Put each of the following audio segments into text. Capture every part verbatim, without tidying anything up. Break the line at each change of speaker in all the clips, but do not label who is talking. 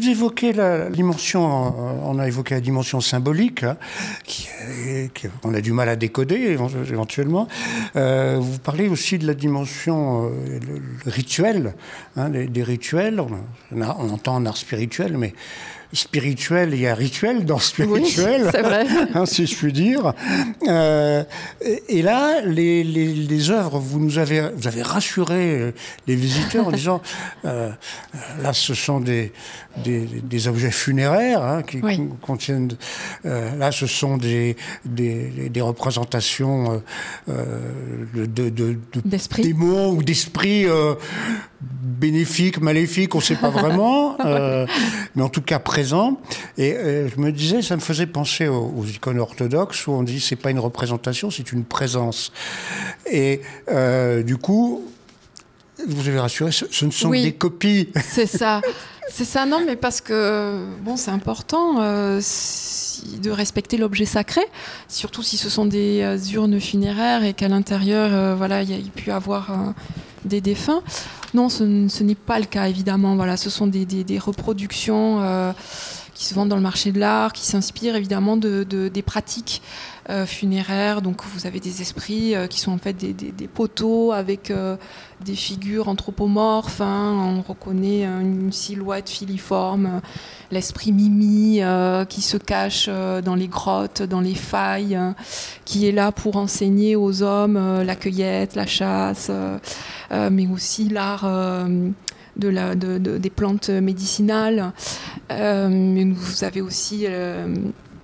vous évoquez la dimension, on a évoqué la dimension symbolique, hein, qui, qui, on a du mal à décoder éventuellement. Euh, vous parlez aussi de la dimension euh, le, le rituel, hein, des, des rituels. On, a, on entend un art spirituel, mais spirituel, il y a rituel dans spirituel,
oui, c'est vrai.
hein, si je puis dire. Euh, et, et là, les, les, les œuvres, vous nous avez, vous avez rassuré les visiteurs en disant, euh, là, ce sont des, des, des objets funéraires hein, qui oui. contiennent. Euh, là, ce sont des, des, des représentations euh, de, de, de, de démons ou d'esprits euh, bénéfiques, maléfiques, on ne sait pas vraiment, euh, mais en tout cas présents. Et euh, je me disais, ça me faisait penser aux, aux icônes orthodoxes où on dit c'est pas une représentation, c'est une présence. Et euh, du coup, vous avez rassuré, ce, ce ne sont
oui,
que des copies.
C'est ça. C'est ça, non, mais parce que bon, c'est important euh, si, de respecter l'objet sacré, surtout si ce sont des euh, urnes funéraires et qu'à l'intérieur, euh, voilà, il y a il peut y avoir euh, des défunts. Non, ce, ce n'est pas le cas, évidemment. Voilà, ce sont des, des, des reproductions euh, qui se vendent dans le marché de l'art, qui s'inspirent évidemment de, de, des pratiques euh, funéraires. Donc, vous avez des esprits euh, qui sont en fait des, des, des poteaux avec euh, des figures anthropomorphes. Hein. On reconnaît euh, une silhouette filiforme, euh, l'esprit Mimi euh, qui se cache euh, dans les grottes, dans les failles, euh, qui est là pour enseigner aux hommes euh, la cueillette, la chasse, euh, euh, mais aussi l'art euh, de la, de, de, des plantes médicinales. Euh, mais vous avez aussi euh,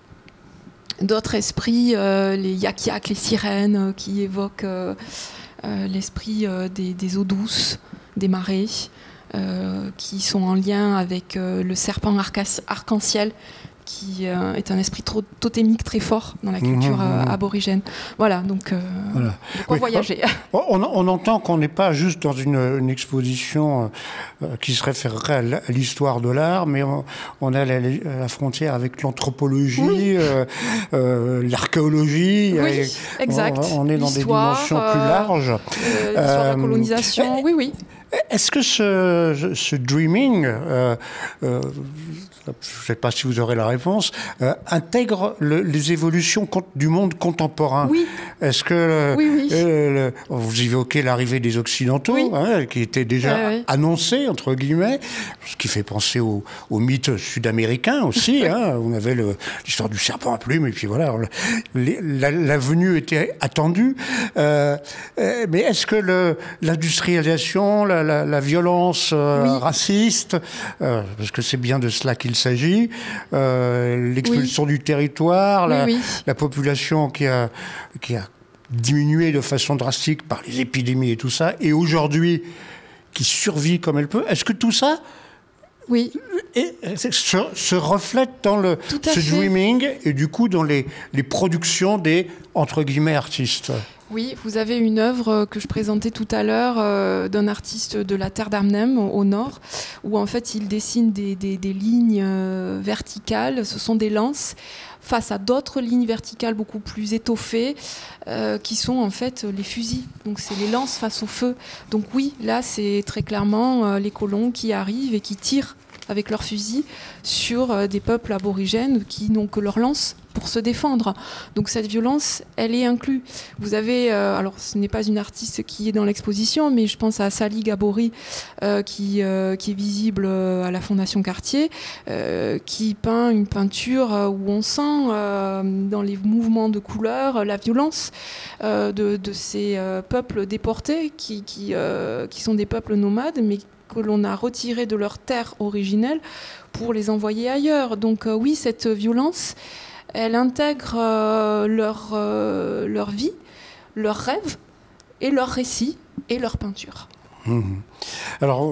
d'autres esprits, euh, les yak-yak, les sirènes, euh, qui évoquent euh, euh, l'esprit euh, des, des eaux douces, des marées, euh, qui sont en lien avec euh, le serpent arca- arc-en-ciel, qui euh, est un esprit trop totémique très fort dans la culture mmh, euh, aborigène. Voilà, donc euh, voilà. De quoi oui. voyager.
On, on entend qu'on n'est pas juste dans une, une exposition euh, qui se référerait à l'histoire de l'art, mais on, on a la, la frontière avec l'anthropologie, oui. euh, euh, l'archéologie.
Oui,
et,
exact.
On, on est dans l'histoire, des dimensions euh, plus larges.
Euh, l'histoire euh, de la colonisation, euh, oui, oui.
Est-ce que ce, ce dreaming, euh, euh, je ne sais pas si vous aurez la réponse, euh, intègre le, les évolutions du monde contemporain?
Oui.
Est-ce que
oui, oui.
Euh, le, vous évoquez l'arrivée des Occidentaux, oui. hein, qui était déjà euh, oui. annoncée, entre guillemets, ce qui fait penser au, au mythe sud-américain aussi. hein, on avait le, l'histoire du serpent à plumes, et puis voilà, le, la, la venue était attendue. Euh, mais est-ce que le, l'industrialisation, la, la, la violence euh, oui. raciste, euh, parce que c'est bien de cela qu'il s'agit, euh, l'expulsion oui. du territoire, la, oui, oui. la population qui a, qui a diminué de façon drastique par les épidémies et tout ça, et aujourd'hui qui survit comme elle peut, est-ce que tout ça
oui.
et, se, se reflète dans le, ce fait. dreaming et du coup dans les, les productions des, entre guillemets, artistes?
Oui, vous avez une œuvre que je présentais tout à l'heure euh, d'un artiste de la terre d'Arnhem, au, au nord, où en fait il dessine des, des, des lignes euh, verticales, ce sont des lances, face à d'autres lignes verticales beaucoup plus étoffées, euh, qui sont en fait les fusils. Donc c'est les lances face au feu. Donc oui, là c'est très clairement euh, les colons qui arrivent et qui tirent avec leurs fusils sur euh, des peuples aborigènes qui n'ont que leurs lances pour se défendre. Donc cette violence, elle est inclue. Vous avez, euh, alors ce n'est pas une artiste qui est dans l'exposition, mais je pense à Sally Gabori, euh, qui, euh, qui est visible euh, à la Fondation Cartier, euh, qui peint une peinture euh, où on sent euh, dans les mouvements de couleurs euh, la violence euh, de, de ces euh, peuples déportés, qui, qui, euh, qui sont des peuples nomades, mais que l'on a retirés de leur terre originelle pour les envoyer ailleurs. Donc euh, oui, cette violence, elle intègre euh, leur, euh, leur vie, leurs rêves, et leurs récits, et leur peinture.
Mmh. Alors,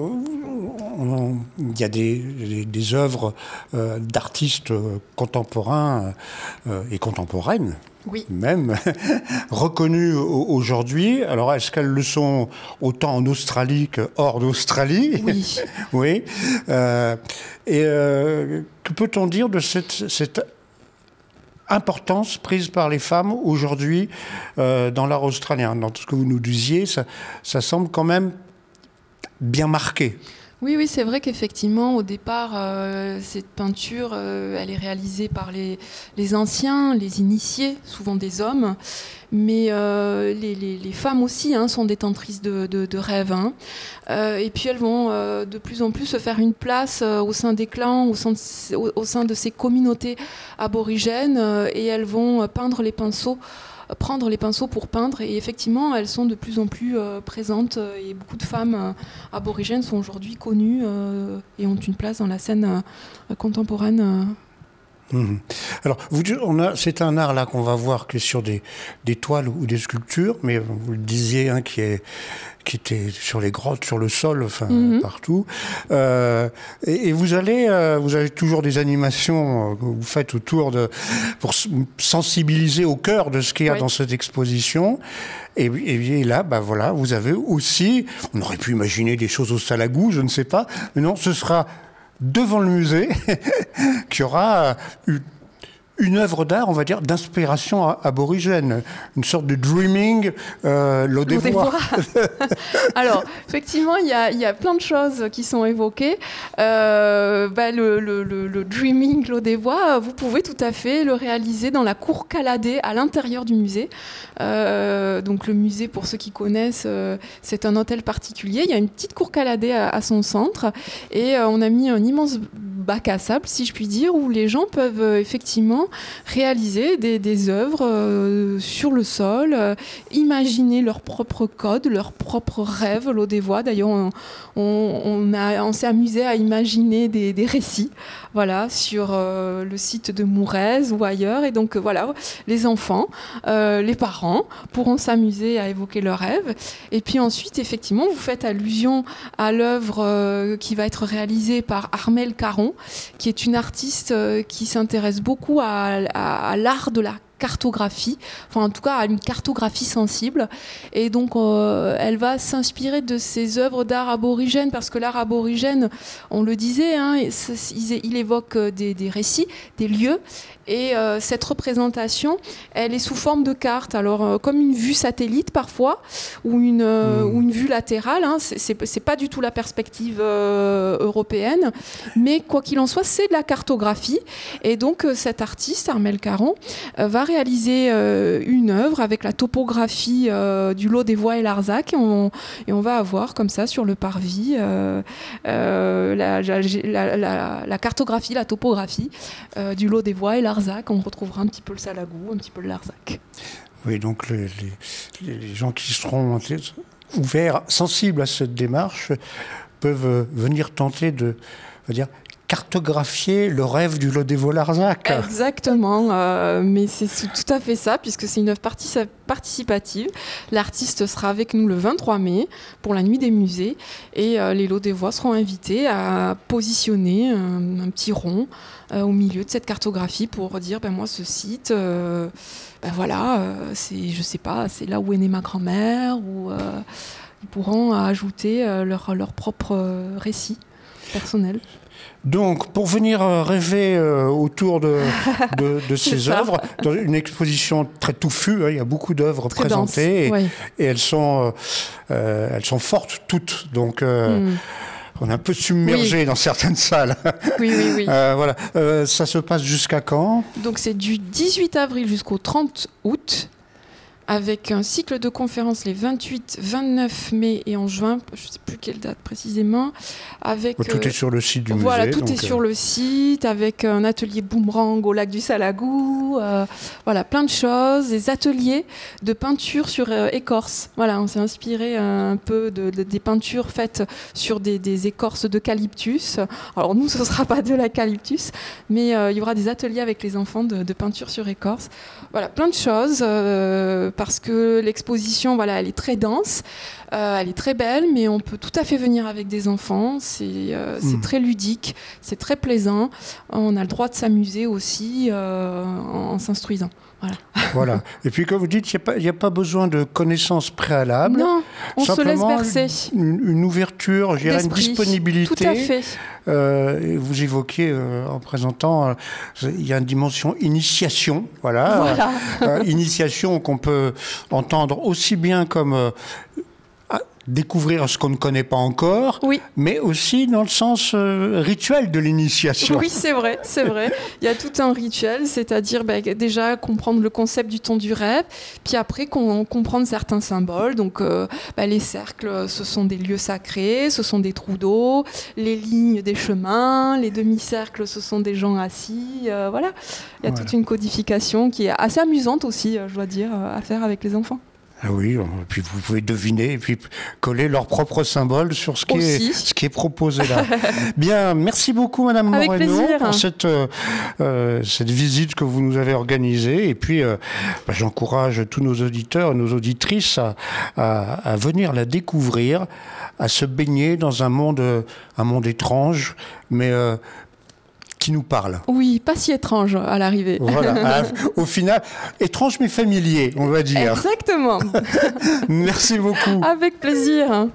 il y a des, des, des œuvres euh, d'artistes contemporains euh, et contemporaines,
oui.
même, reconnues aujourd'hui. Alors, est-ce qu'elles le sont autant en Australie que hors d'Australie?
Oui.
Oui. Euh, et euh, que peut-on dire de cette... cette importance prise par les femmes aujourd'hui euh, dans l'art australien? Dans tout ce que vous nous disiez, ça, ça semble quand même bien marqué.
Oui, oui, c'est vrai qu'effectivement, au départ, euh, cette peinture, euh, elle est réalisée par les, les anciens, les initiés, souvent des hommes, mais euh, les, les, les femmes aussi hein, sont détentrices de, de, de rêves. Hein. Euh, et puis elles vont euh, de plus en plus se faire une place euh, au sein des clans, au sein de, au, au sein de ces communautés aborigènes, euh, et elles vont peindre les pinceaux prendre les pinceaux pour peindre et effectivement elles sont de plus en plus euh, présentes euh, et beaucoup de femmes euh, aborigènes sont aujourd'hui connues euh, et ont une place dans la scène euh, contemporaine. Euh.
Mmh. Alors, vous, on a, c'est un art là qu'on va voir que sur des, des toiles ou des sculptures, mais vous le disiez, hein, qui, est, qui était sur les grottes, sur le sol, enfin mmh. partout. Euh, et, et vous allez, euh, vous avez toujours des animations que vous faites autour de, pour sensibiliser au cœur de ce qu'il y a oui. dans cette exposition. Et, et, et là, bah voilà, vous avez aussi, on aurait pu imaginer des choses au Salagou, je ne sais pas, mais non, ce sera devant le musée, qui aura une, une œuvre d'art, on va dire, d'inspiration aborigène, une sorte de dreaming euh, l'Audevois.
Alors, effectivement, il y a, y a plein de choses qui sont évoquées. Euh, bah, le, le, le, le dreaming l'Audevois, vous pouvez tout à fait le réaliser dans la cour Caladé, à l'intérieur du musée. Euh, donc le musée, pour ceux qui connaissent, euh, c'est un hôtel particulier. Il y a une petite cour Caladé à, à son centre et euh, on a mis un immense bac à sable, si je puis dire, où les gens peuvent euh, effectivement réaliser des, des œuvres euh, sur le sol, euh, imaginer leur propre code, leurs propres rêves, l'Audevois. D'ailleurs, on, on, on, a, on s'est amusé à imaginer des, des récits voilà, sur euh, le site de Mourez ou ailleurs. Et donc, euh, voilà, les enfants, euh, les parents pourront s'amuser à évoquer leurs rêves. Et puis ensuite, effectivement, vous faites allusion à l'œuvre euh, qui va être réalisée par Armelle Caron, qui est une artiste euh, qui s'intéresse beaucoup à, à, à l'art de la cartographie, enfin en tout cas à une cartographie sensible. Et donc euh, elle va s'inspirer de ces œuvres d'art aborigène, parce que l'art aborigène, on le disait, hein, il, il évoque des, des récits, des lieux, et euh, cette représentation, elle est sous forme de carte, alors euh, comme une vue satellite parfois, ou une, euh, mmh. ou une vue latérale, hein, c'est, c'est, c'est pas du tout la perspective euh, européenne, mais quoi qu'il en soit, c'est de la cartographie. Et donc euh, cette artiste, Armelle Caron, euh, va réaliser euh, une œuvre avec la topographie euh, du Lot-des-Voix et Larzac, et on, et on va avoir comme ça sur le parvis euh, euh, la, la, la, la cartographie, la topographie euh, du Lot-des-Voix et Larzac. On retrouvera un petit peu le Salagou, un petit peu le Larzac.
Oui, donc les, les, les gens qui seront ouverts, sensibles à cette démarche, peuvent venir tenter de, on va dire, cartographier le rêve du Lot-des-Voix-Larzac.
Exactement, euh, mais c'est tout à fait ça, puisque c'est une œuvre partic- participative. L'artiste sera avec nous le vingt-trois mai pour la nuit des musées, et euh, les Lot-des-Voix seront invités à positionner un, un petit rond euh, au milieu de cette cartographie pour dire, ben moi ce site, euh, ben voilà, euh, c'est, je sais pas, c'est là où est née ma grand-mère, ou euh, ils pourront ajouter euh, leur, leur propre euh, récit personnel.
Donc, pour venir rêver euh, autour de, de, de ces œuvres, dans une exposition très touffue, hein, il y a beaucoup d'œuvres très présentées, dense, et, oui. et elles sont, euh, elles sont fortes toutes. Donc, euh, mm. on est un peu submergé oui. dans certaines salles.
Oui, oui, oui.
Euh, voilà. Euh, ça se passe jusqu'à quand ?
Donc, c'est du dix-huit avril jusqu'au trente août. Avec un cycle de conférences les vingt-huit, vingt-neuf mai et en juin, je ne sais plus quelle date précisément. Avec,
tout euh, est sur le site du musée.
Voilà, tout
donc,
est euh... sur le site, avec un atelier boomerang au lac du Salagou, euh, voilà, plein de choses, des ateliers de peinture sur euh, écorce. Voilà, on s'est inspiré un peu de, de, des peintures faites sur des, des écorces d'eucalyptus. Alors nous, ce ne sera pas de l'eucalyptus, mais euh, il y aura des ateliers avec les enfants de, de peinture sur écorce. Voilà, plein de choses. Euh, parce que l'exposition, voilà, elle est très dense, euh, elle est très belle, mais on peut tout à fait venir avec des enfants. C'est, euh, mmh. c'est très ludique, c'est très plaisant. On a le droit de s'amuser aussi euh, en, en s'instruisant. Voilà.
Voilà. Et puis, comme vous dites, il n'y a, a pas besoin de connaissances préalables.
Non, on se laisse bercer.
Une, une ouverture, je dirais, une disponibilité.
Tout à fait.
Euh, vous évoquiez euh, en présentant, euh, il y a une dimension initiation, voilà,
voilà.
Euh, initiation qu'on peut entendre aussi bien comme euh, découvrir ce qu'on ne connaît pas encore,
oui.
mais aussi dans le sens euh, rituel de l'initiation.
Oui, c'est vrai, c'est vrai. Il y a tout un rituel, c'est-à-dire bah, déjà comprendre le concept du temps du rêve, puis après qu'on, comprendre certains symboles. Donc euh, bah, les cercles, ce sont des lieux sacrés, ce sont des trous d'eau, les lignes des chemins, les demi-cercles, ce sont des gens assis. Euh, voilà, il y a voilà. toute une codification qui est assez amusante aussi, je dois dire, à faire avec les enfants.
Ah oui, et puis vous pouvez deviner et puis coller leur propre symbole sur ce qui, est, ce qui est proposé là. Bien, merci beaucoup Madame
Avec
Moreno
plaisir.
pour cette, euh, cette visite que vous nous avez organisée. Et puis, euh, bah, j'encourage tous nos auditeurs et nos auditrices à, à, à venir la découvrir, à se baigner dans un monde, un monde étrange, mais... Euh, qui nous parle.
Oui, pas si étrange à l'arrivée.
Voilà, au final, étrange mais familier, on va dire.
Exactement.
Merci beaucoup.
Avec plaisir.